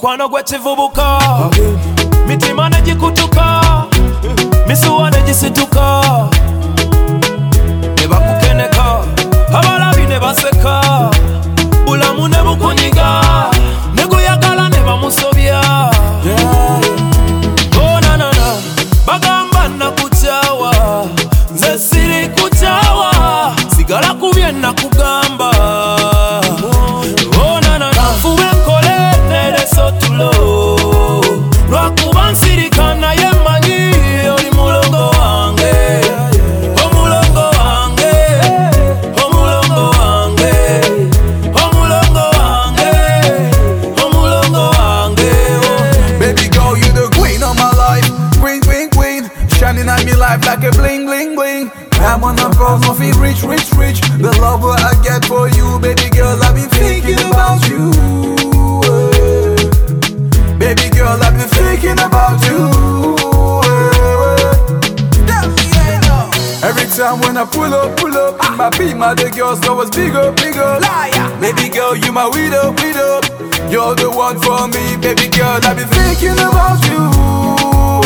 mukwano gwekivubuka mitima negikutuka misuwa negisituka nebakukeneka abalabi nebaseka bulamu nebukunyiga neguyagala nebamusobya onanana bagamba nakukyawa nze siri kukyawa sigala kubye nakugamba onanana nfuba enkole neresotulo lwakuba nsirika naye mmanyi oli mulongo wange omulongo wange omulongo wange omulongo wange omulongo wange Baby girl, you the queen of my life. Queen, queen, queen, shining on me life like a bling, bling, bling. I'm on a pulse, no feel rich, rich, rich. The love what I get for you, baby girl, I've been thinking about you. Baby girl, I've been thinking about you. Every time when I pull up, in my Beamer, the girls know it's bigger, bigger. Baby girl, you my widow, widow. You're the one for me, baby girl, I've been thinking about you.